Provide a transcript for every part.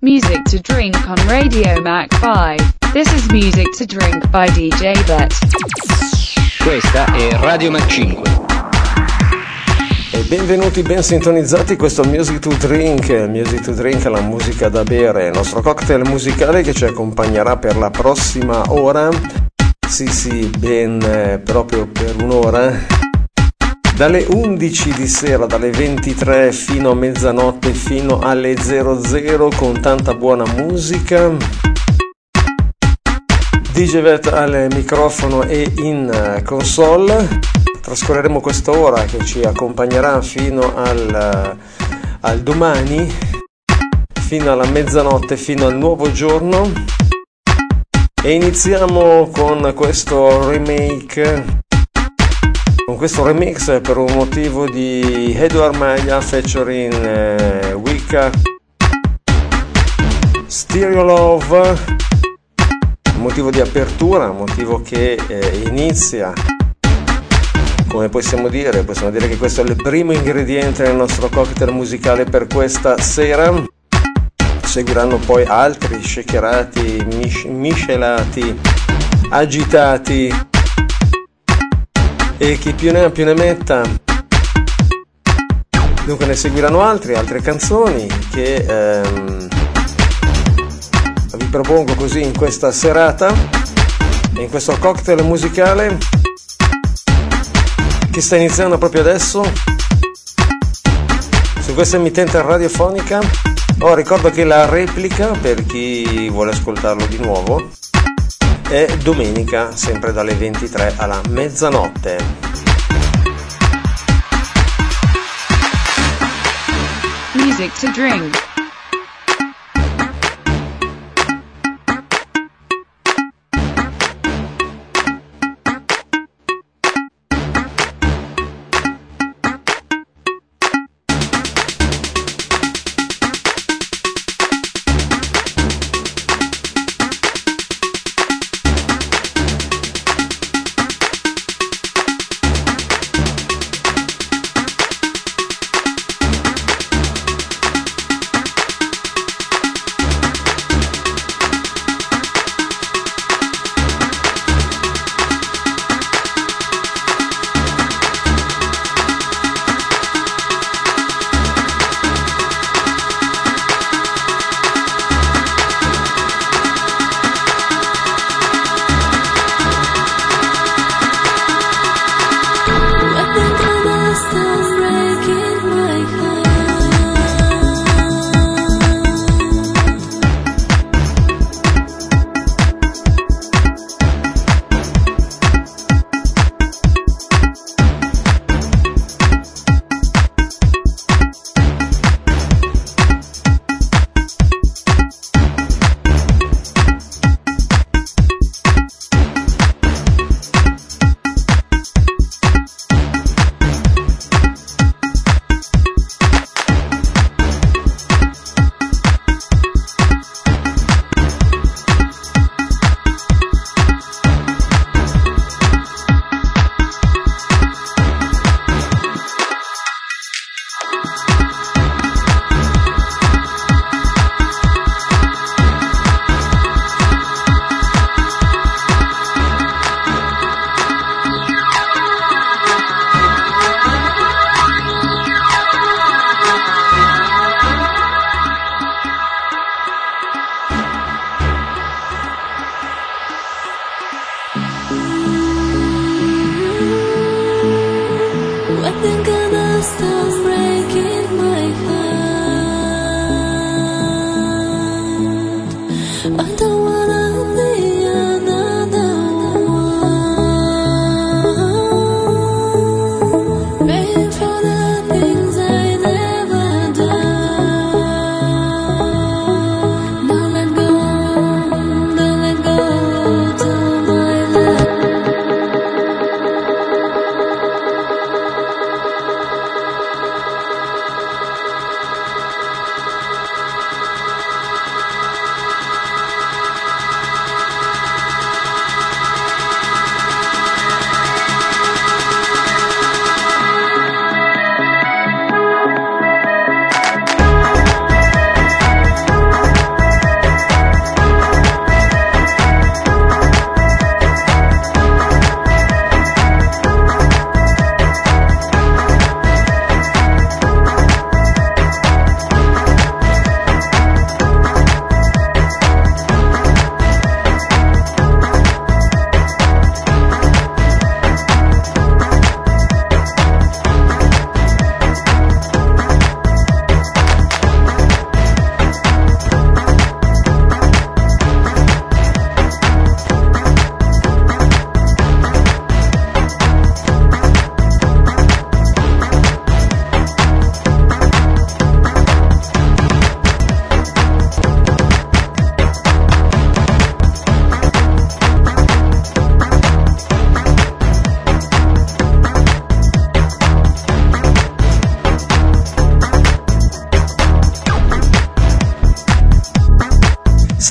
Music to Drink on Radio Mac 5. This is Music to Drink by DJ Bet. Questa è Radio Mac 5. E benvenuti, ben sintonizzati, questo è Music to Drink è la musica da bere, il nostro cocktail musicale che ci accompagnerà per la prossima ora, sì, ben proprio per un'ora, dalle 11 di sera, dalle 23 fino a mezzanotte, fino alle 00, con tanta buona musica. DJ Vet al microfono e in console. Trascorreremo quest'ora che ci accompagnerà fino al domani, fino alla mezzanotte, fino al nuovo giorno. E iniziamo con questo remake, con questo remix per un motivo di Edward Maya featuring Wicca, Stereo Love, un motivo di apertura, un motivo che inizia, come possiamo dire che questo è il primo ingrediente nel nostro cocktail musicale per questa sera. Seguiranno poi altri shakerati, miscelati, agitati, e chi più ne ha più ne metta. Dunque ne seguiranno altre canzoni che vi propongo così in questa serata, in questo cocktail musicale che sta iniziando proprio adesso su questa emittente radiofonica. Ricordo che la replica, per chi vuole ascoltarlo di nuovo, è domenica, sempre dalle 23 alla mezzanotte. Music to Drink.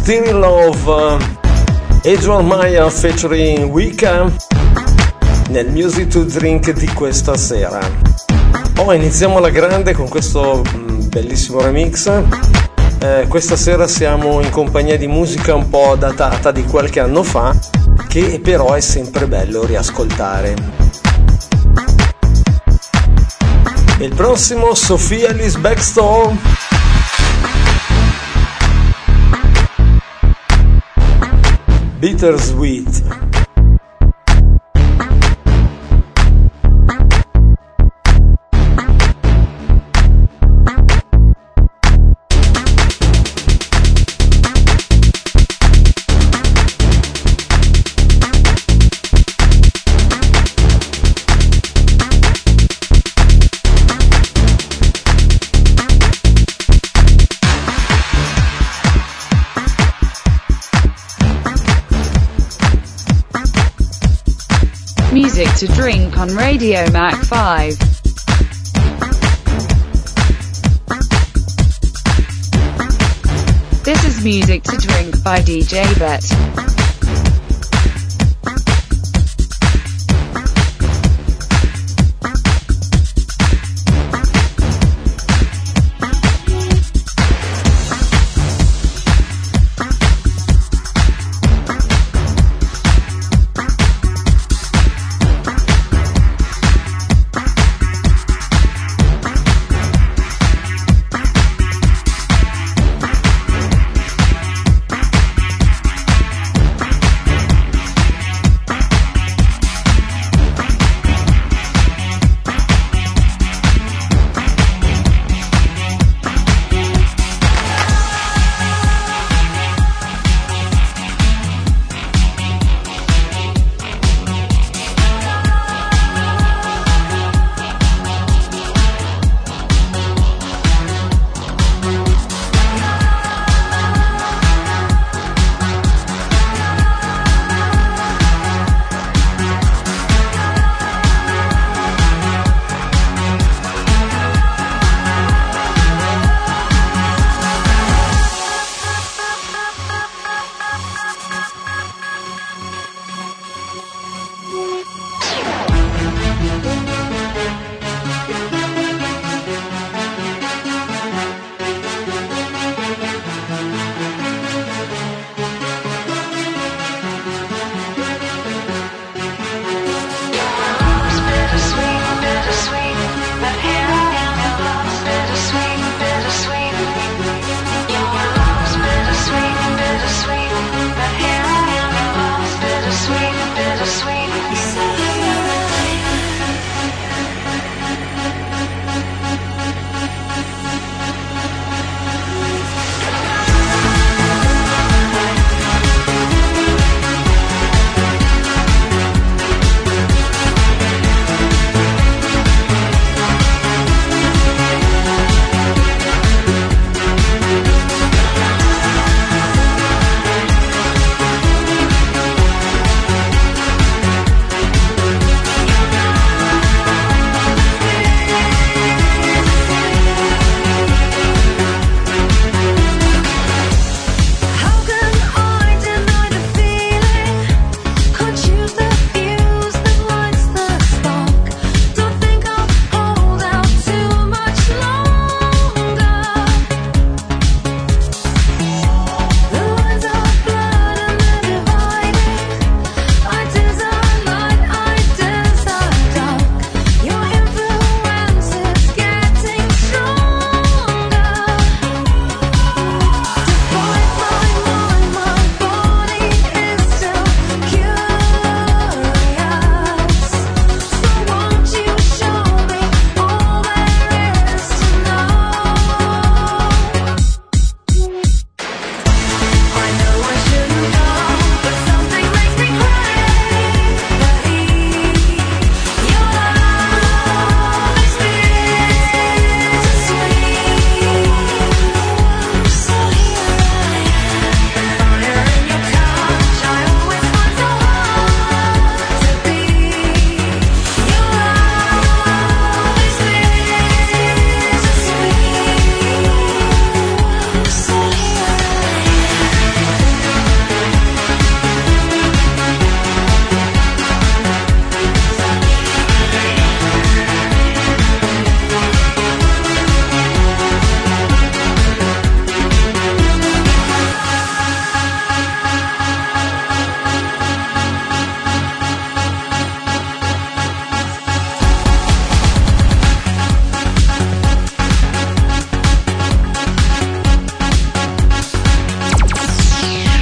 Still in Love, Adrian Meyer featuring Wicca nel Music to Drink di questa sera. Iniziamo alla grande con questo bellissimo remix. Questa sera siamo in compagnia di musica un po' datata di qualche anno fa, che però è sempre bello riascoltare. Il prossimo, Sophia Ellis Bextor, Bittersweet. Music to Drink on Radio Mac 5. This is Music to Drink by DJ Bet.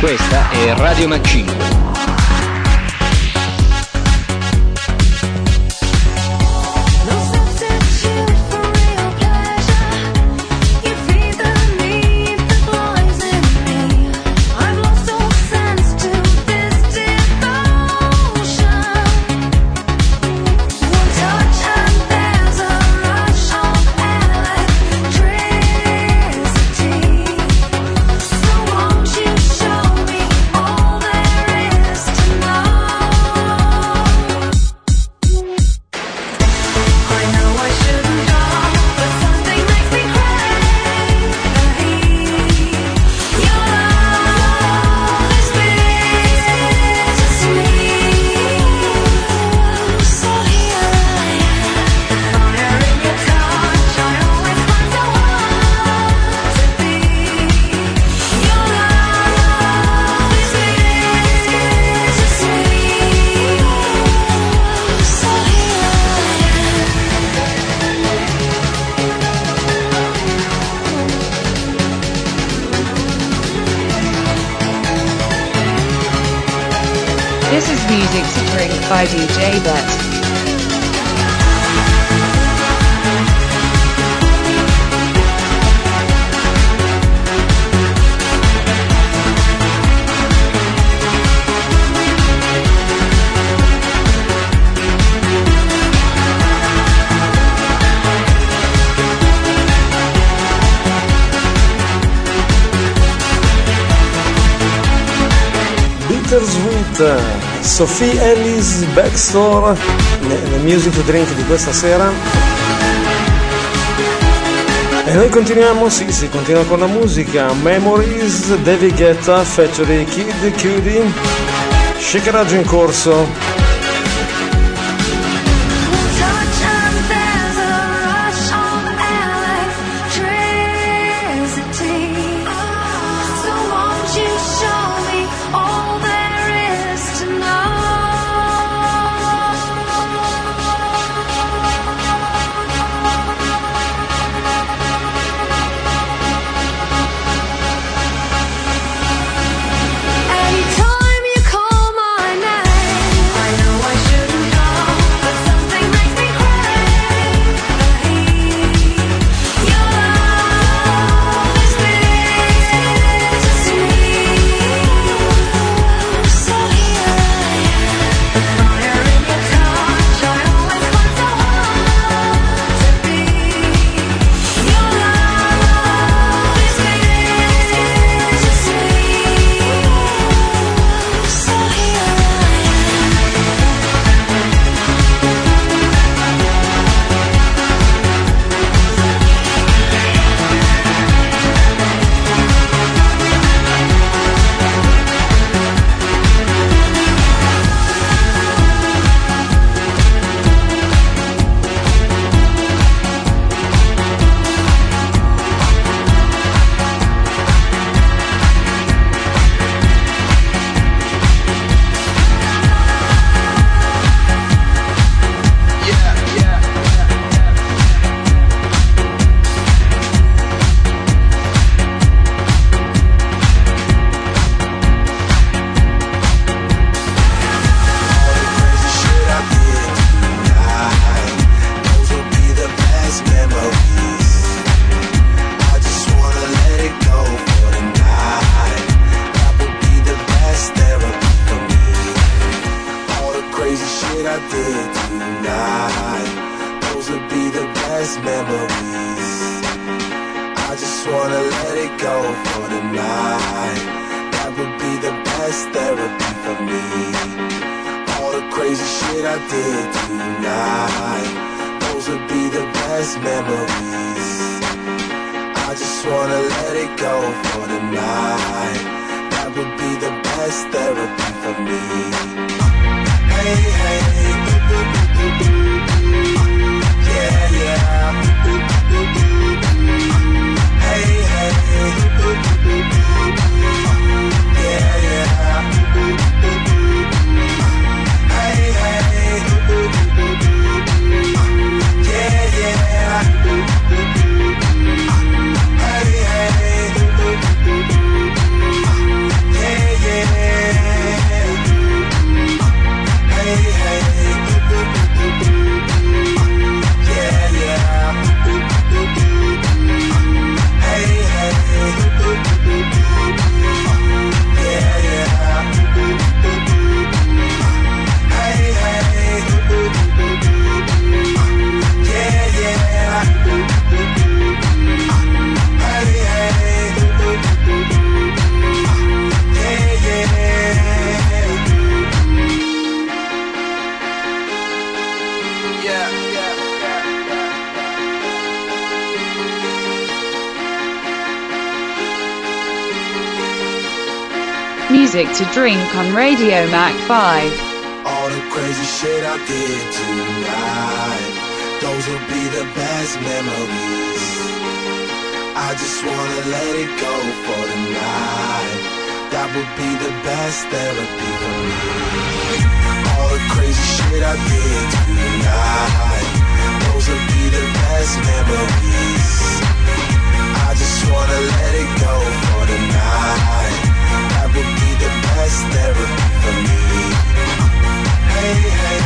Questa è Radio Mac 5. This is Music to Drink by DJ Bet. Bittersweet, Sophie Ellis Backstore nel Music to Drink di questa sera. E noi continuiamo, si continua con la musica. Memories, David Guetta, featuring Kid Cudi, shakeraggio in corso. Yeah, yeah. Music to Drink on Radio Mac 5. All the crazy shit I did tonight, those will be the best memories. I just wanna let it go for the night. That would be the best therapy for me. All the crazy shit I did tonight, those will be the best memories. I just wanna let it go for the night. That would be the best therapy for me. Hey, hey,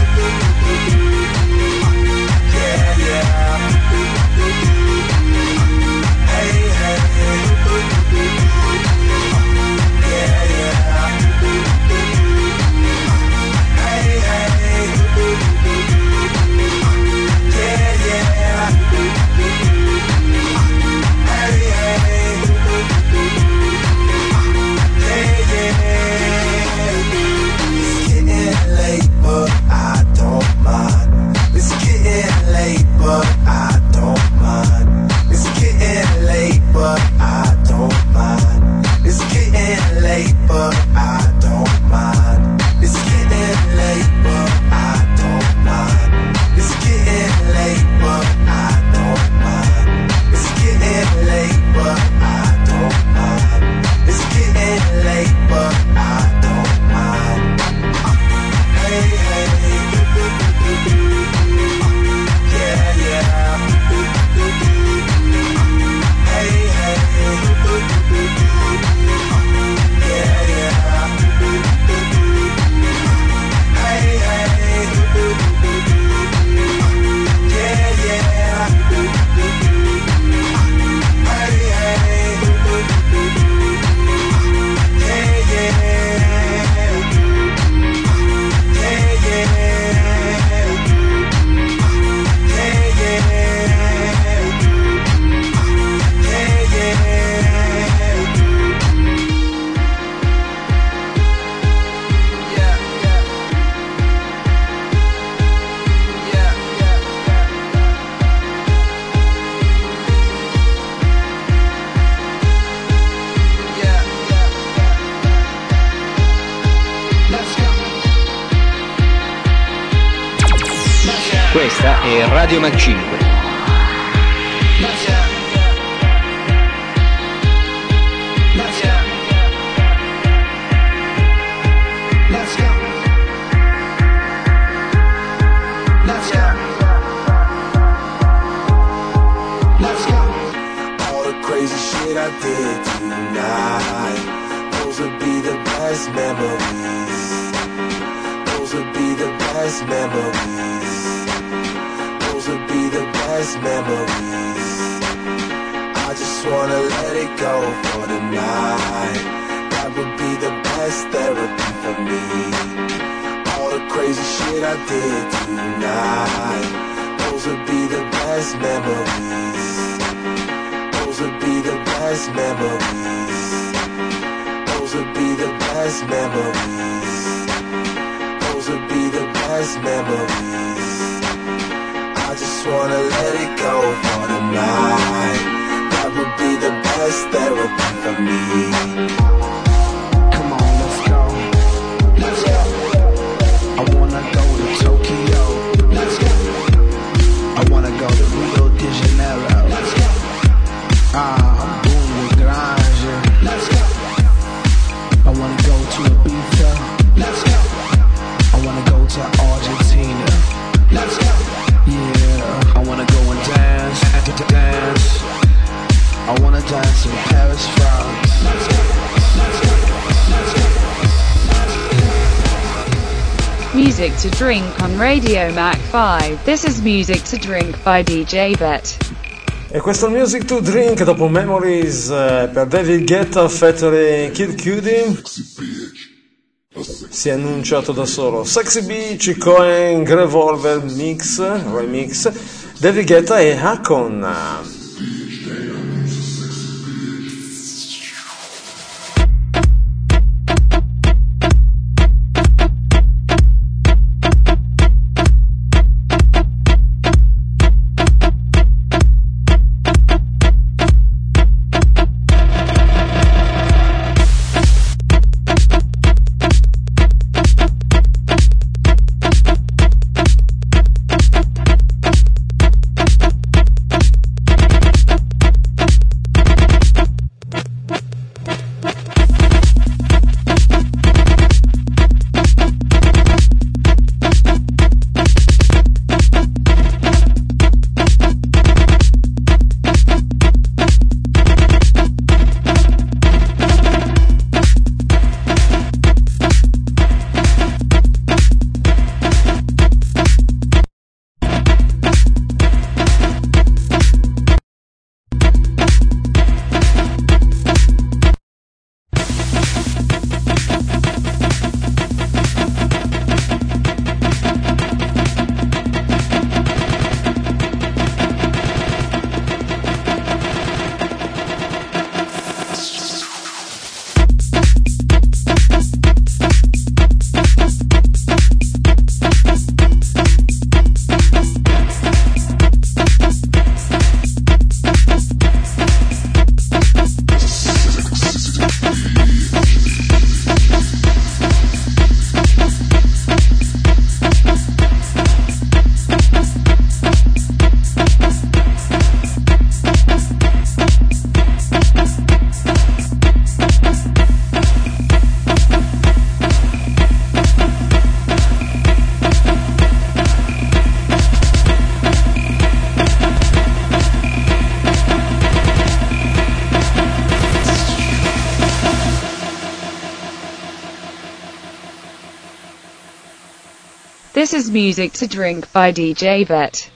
yeah, yeah. Hey, hey, yeah, yeah. Hey, hey, yeah, yeah. Hey, hey, yeah, yeah. It's getting late, but I don't mind. It's getting late, but I don't mind. It's getting late, but I don't mind. It's getting late, but I don't mind. It's getting late, but I don't mind. It's getting late, but I don't mind. It's getting late, but I don't mind. It's getting late, but I don't mind. Hey, hey, yeah, yeah. Hey, hey, yeah, yeah. Hey, hey, yeah, yeah. Hey, hey, yeah, yeah. Yeah, yeah. Yeah, yeah. Yeah, yeah. Questa è Radio Mac 5. I did tonight, those would be the best memories. Those would be the best memories. Those would be the best memories. I just wanna let it go for the night. That would be the best therapy for me. All the crazy shit I did tonight, those would be the best memories. Those would be the best memories. Those would be the best memories. Those would be the best memories. I just wanna let it go for the night. That would be the best therapy for me. Come on, let's go. Let's go. I wanna go to Tokyo. Let's go. I wanna go to Rio de Janeiro. Let's go. I'm boom with Granja. Let's go. I wanna go to Ibiza. Let's go. I wanna go to Argentina. Let's go. Yeah, I wanna go and dance. I wanna dance in Paris, France. Let's go. Let's go. Let's go. Music to Drink on Radio Mac 5. This is Music to Drink by DJ Bet. E questo è il Music to Drink dopo Memories per David Guetta featuring Kid Cudi. Si è annunciato da solo Sexy Beach, Cohen, Revolver Remix, David Guetta e Hakon. This is Music to Drink by DJ Bet.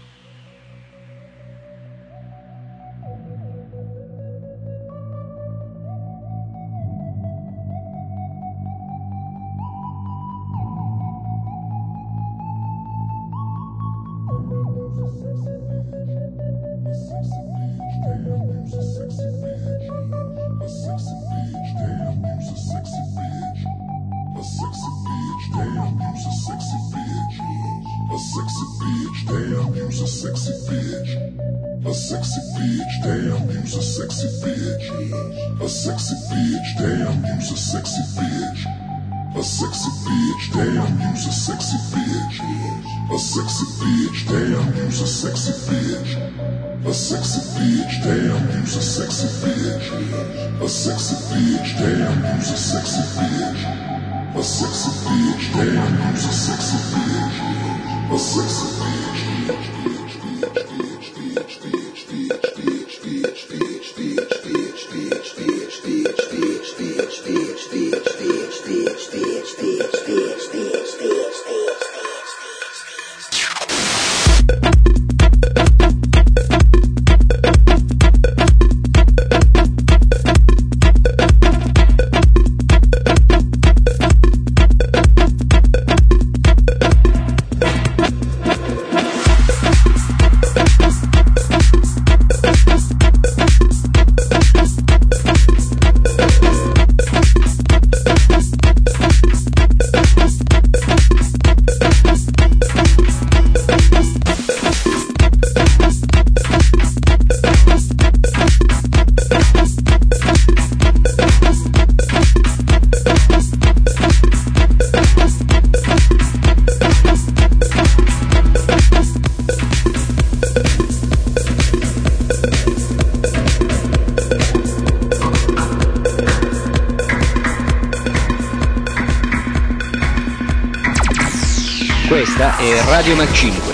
Questa è Radio Mac 5.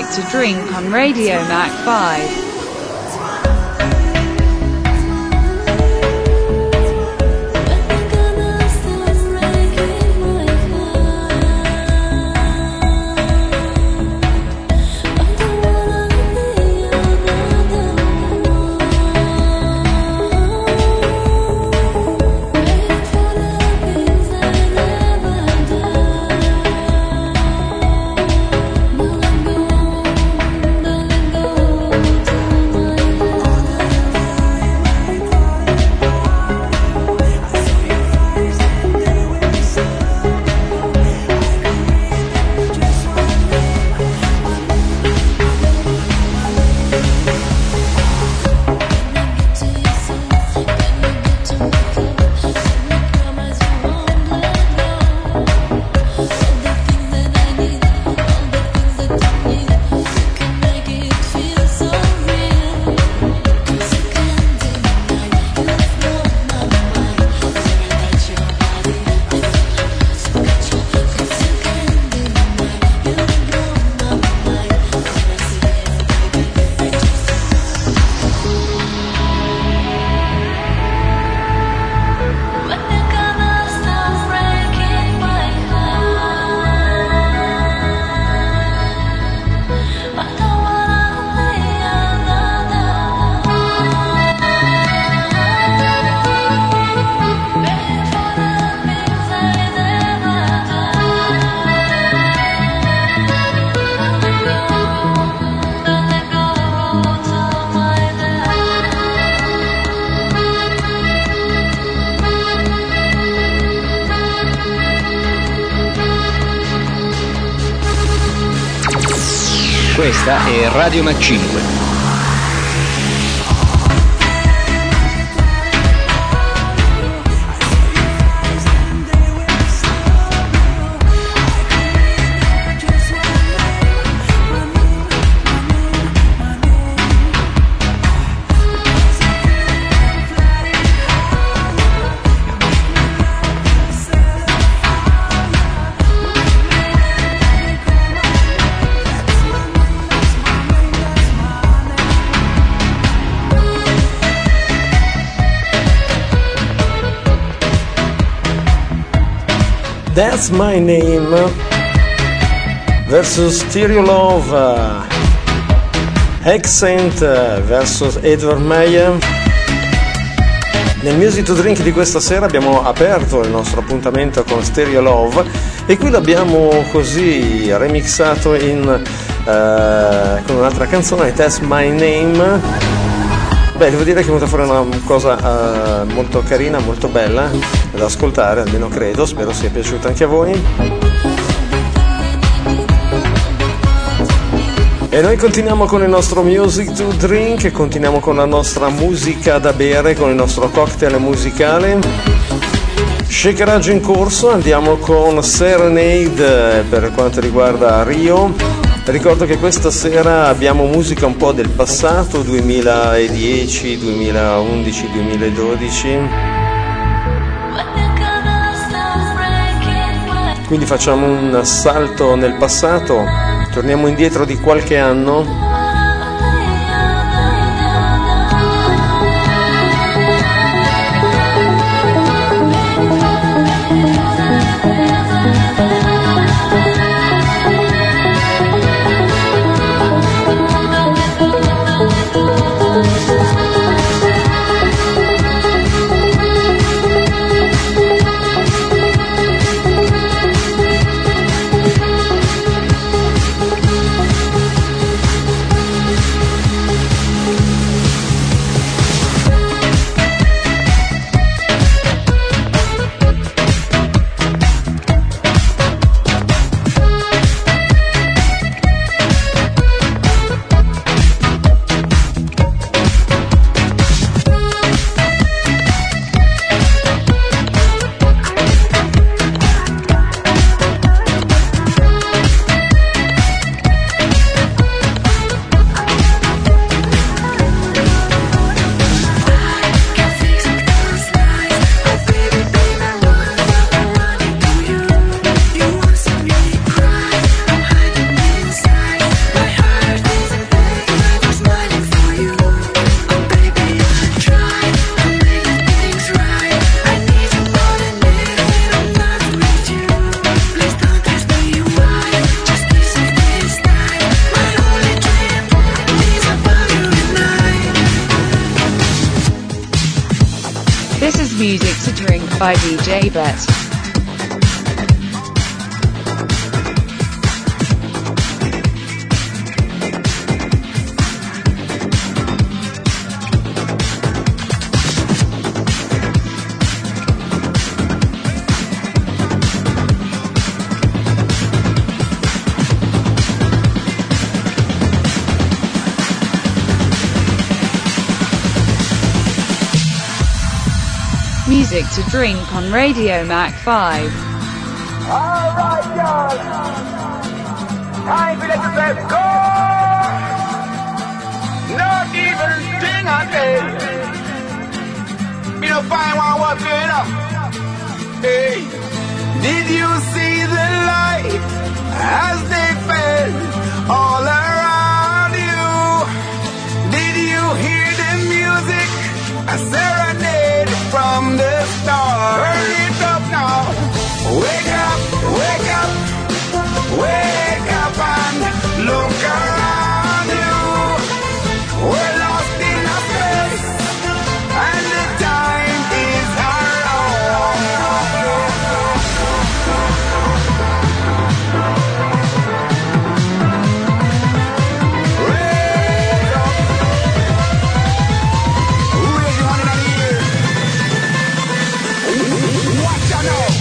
music to drink on Radio Mac 5. Questa è Radio Mac 5. That's My Name versus Stereo Love, Accent versus Edward Meyer. Nel Music to Drink di questa sera abbiamo aperto il nostro appuntamento con Stereo Love e qui l'abbiamo così remixato con un'altra canzone, That's My Name. Beh, devo dire che è venuta fuori una cosa molto carina, molto bella da ascoltare, almeno credo, spero sia piaciuta anche a voi. E noi continuiamo con il nostro Music to Drink, continuiamo con la nostra musica da bere, con il nostro cocktail musicale. Shakeraggio in corso, andiamo con Serenade per quanto riguarda Rio. Ricordo che questa sera abbiamo musica un po' del passato, 2010, 2011, 2012. Quindi facciamo un salto nel passato, torniamo indietro di qualche anno. Music to Drink by DJ Bet. Music to Drink on Radio Mac 5. Alright, y'all. Time for let yourself go. Not even thing I say. Me no find one what's going up. Hey, did you see the light as they fell all around you? Did you hear the music? A serenade from the start. Turn it up now. Wake up, wake up, wake up and look around you. We're lost in a space and the time is our own. Wake up. Who is the one in the ear? Watch out now.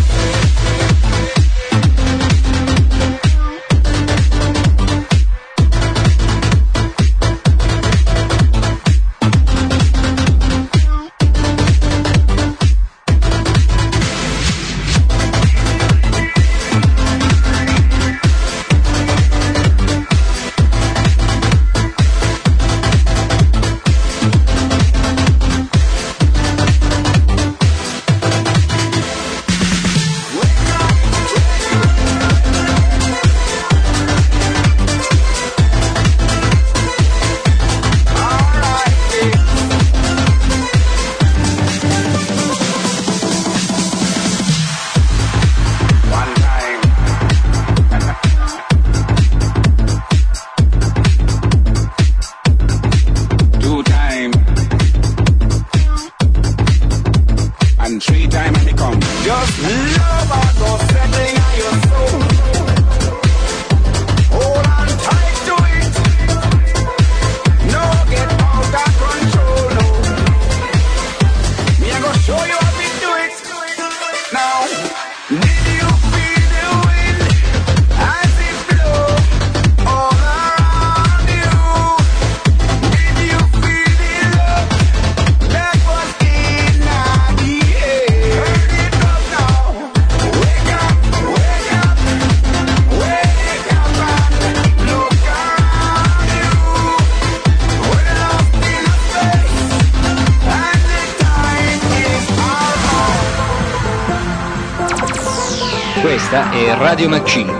Questa è Radio Mac 5.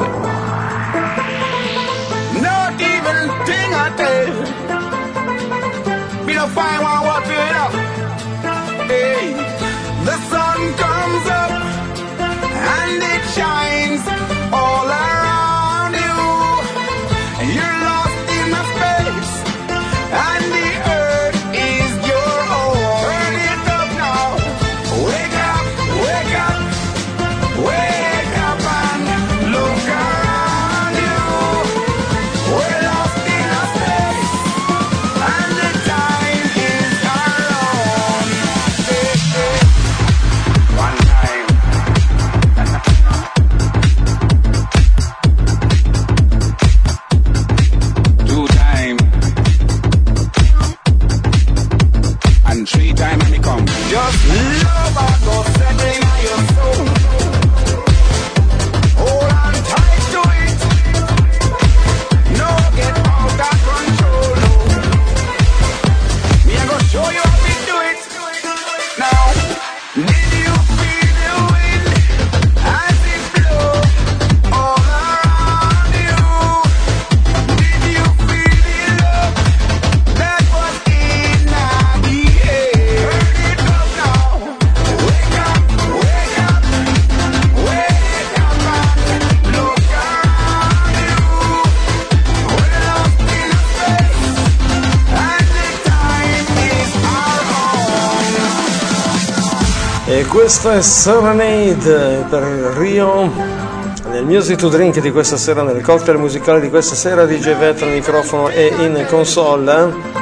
Not even thing I tell. Me no find one what's it up. Hey, the sun comes up and it shines all around you. And you're lost in a space and the earth is your own. Turn it up now. Wake up, wake up, wake up and look around you. We're lost in a space and the time is our own. One time. Two time. And three time and it come. Just love and go settling on your soul. Hold on tight to it. No get out of control. No. Me I go show you how to do it. Now, did you feel the wind as it blow all around you? Did you feel the love that was in the air? Turn it up now. E questa è Serenade per Rio nel Music to Drink di questa sera, nel cocktail musicale di questa sera. DJ Vet al microfono e in console.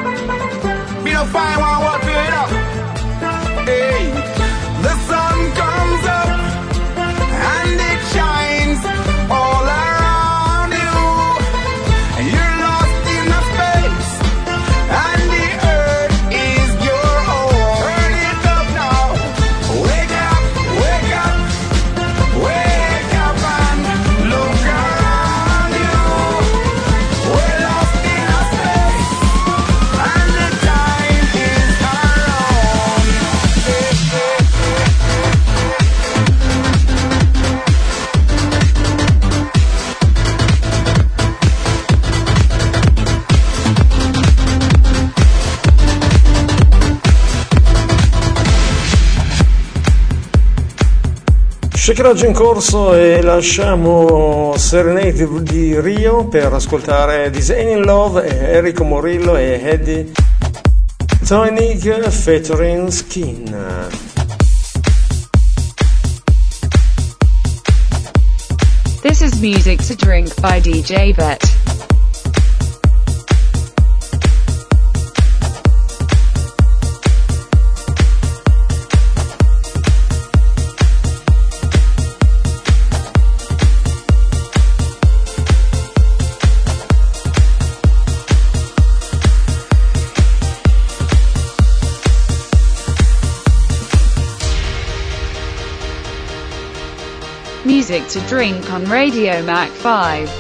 Shakeraggio in corso e lasciamo Serenade di Rio per ascoltare Designing Love e Enrico Morillo e Eddie Toenig featuring Skin. This is Music to Drink by DJ Vet. Music to Drink on Radio Mac 5.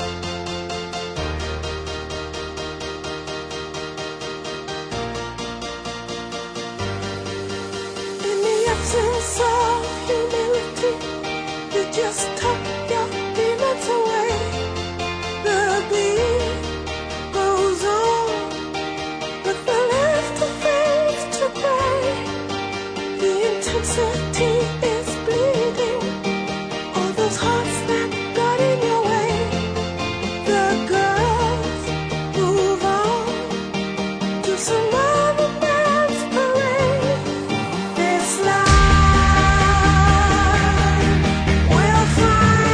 In the absence of humility, you just tuck your demons away. The beat goes on, but the laughter fades to gray. The intensity is bleeding. Those hearts that got in your way, the girls move on to some other man's parade. This life will find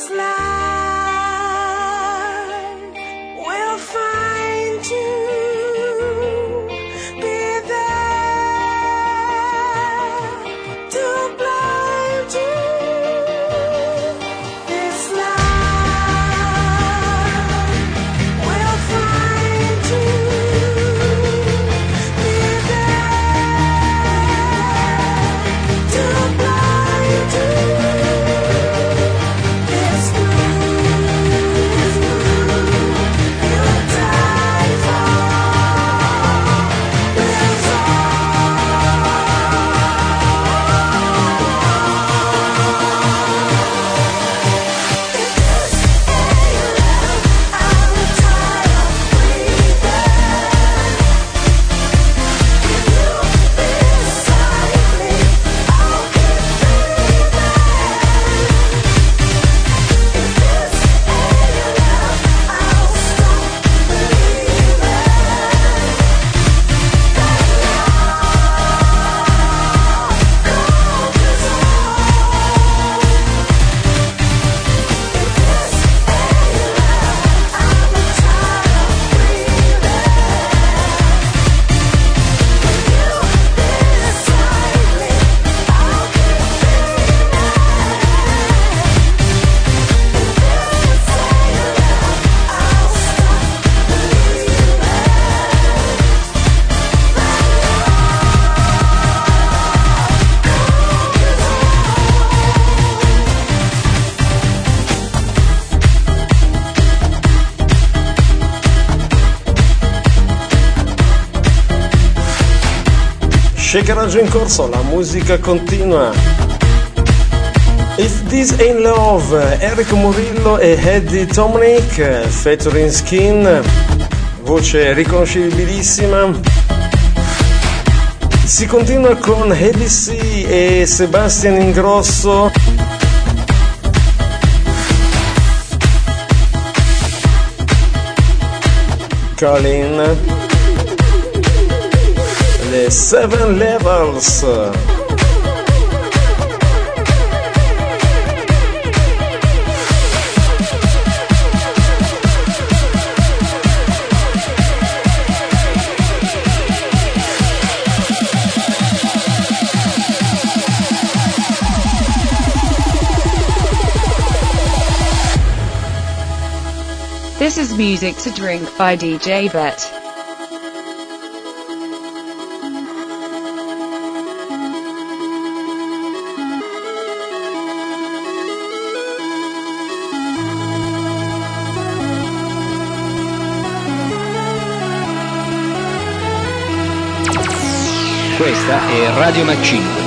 this life will find you. Be there to blind you. This life will find you. Be there to blind you. This you'll die for. Shakeraggio in corso, la musica continua. If This Ain't Love, Eric Murillo e Eddie Tomnick, featuring Skin, voce riconoscibilissima. Si continua con Heavy C e Sebastian Ingrosso. Colin. Le Seven Levels. This is Music to Drink by DJ Bet. Questa è Radio Mac 5.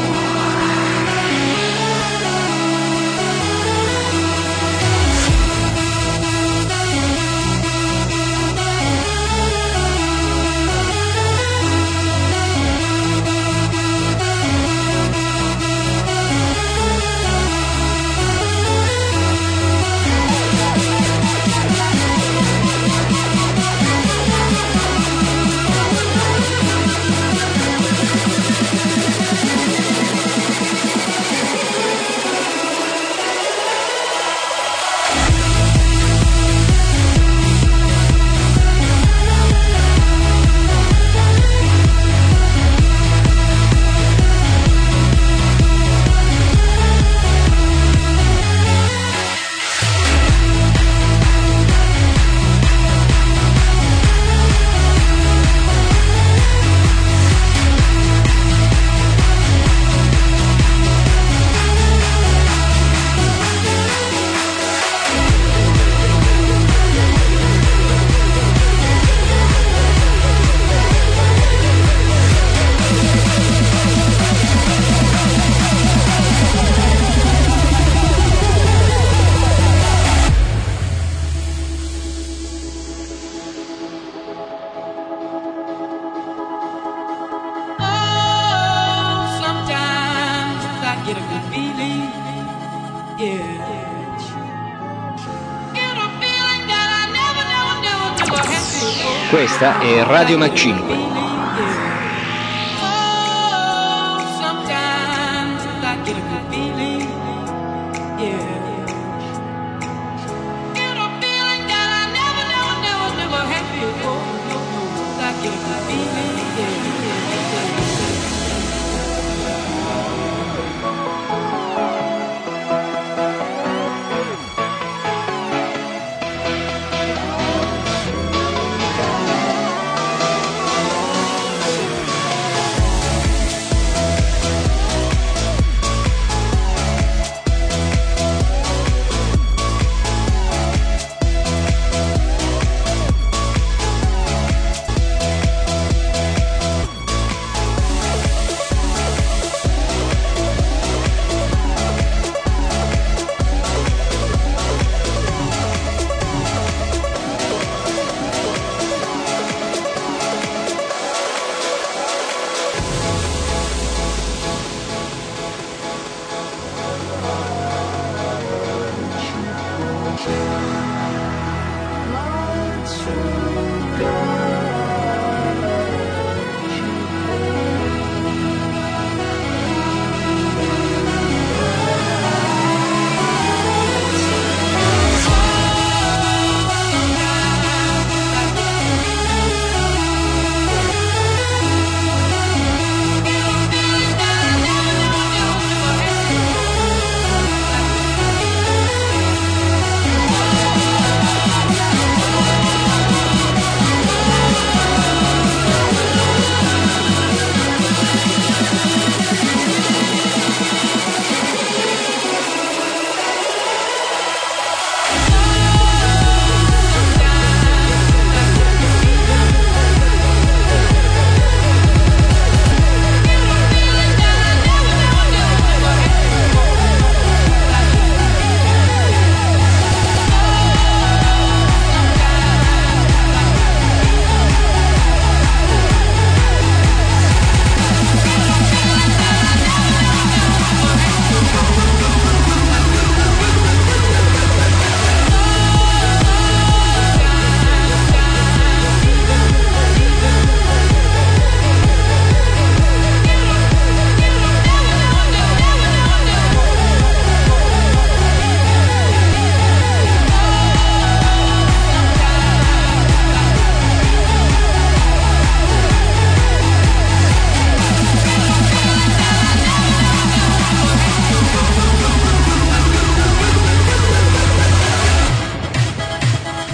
Questa è Radio Mac 5.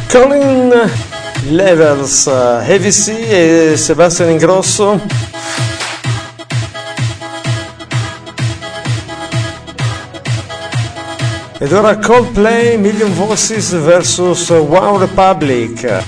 Colin Levels, Heavy C e Sebastian Ingrosso. Ed ora Coldplay, Million Voices vs One Republic.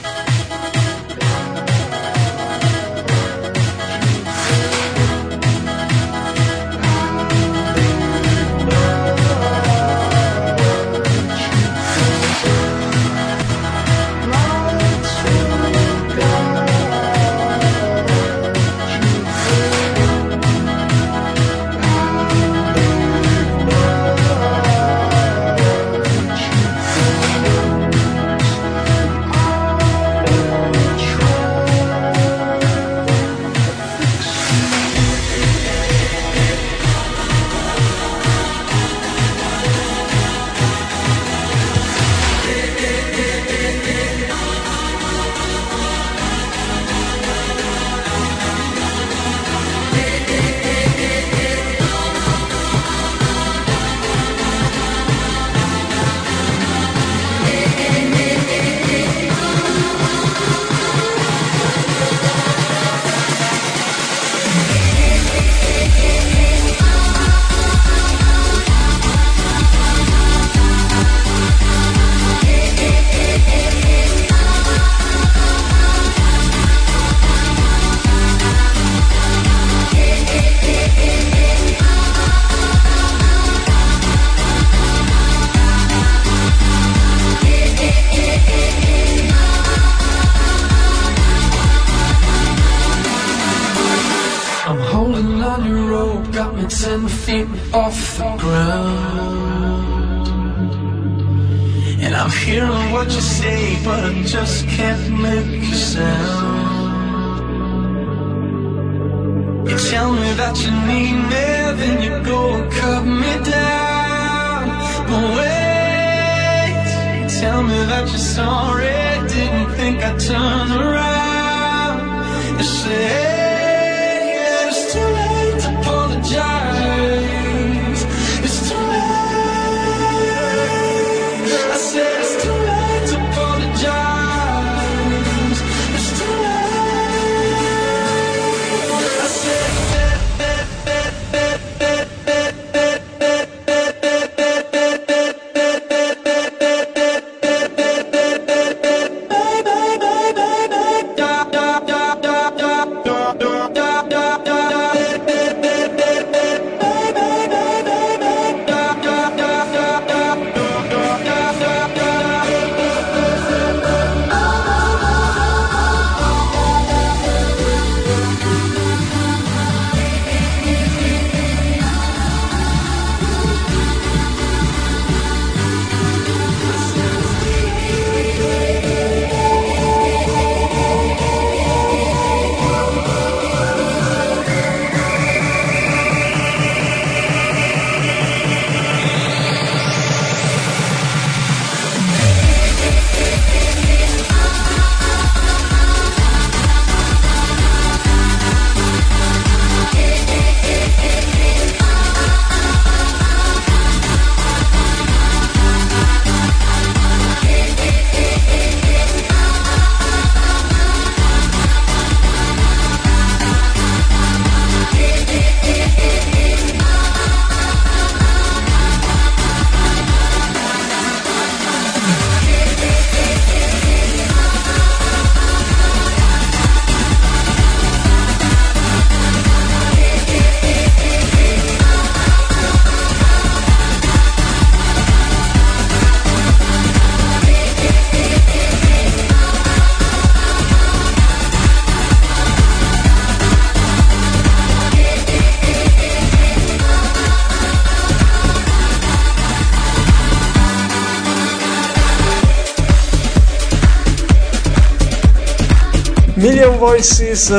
Million Voices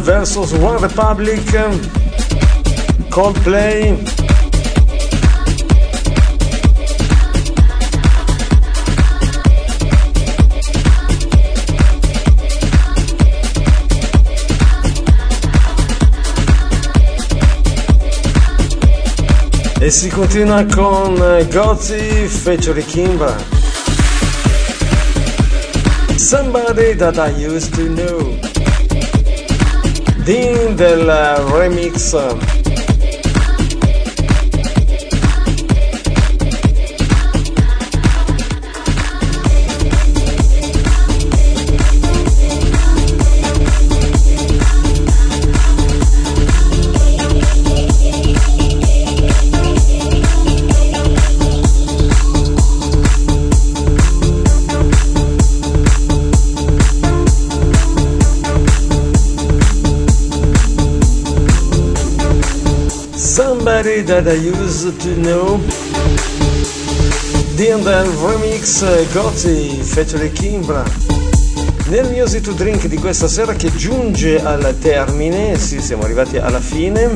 vs One Republic, Coldplay. E si continua con Gozzi featuring Kimbra. Somebody That I Used to Know, Dean del remix Somebody That I Used to Know, Dean del remix Gotti featuring Kimbra. Nel Music to Drink di questa sera, che giunge al termine, sì, siamo arrivati alla fine.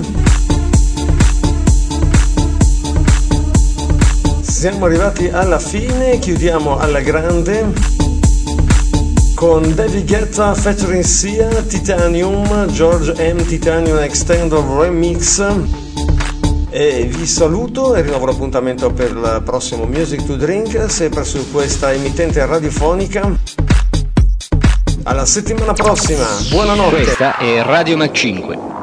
Siamo arrivati alla fine, chiudiamo alla grande con David Guetta featuring Sia, Titanium, George M. Titanium Extended Remix. E vi saluto e rinnovo l'appuntamento per il prossimo Music to Drink, sempre su questa emittente radiofonica. Alla settimana prossima, buonanotte. Questa è Radio Mac 5.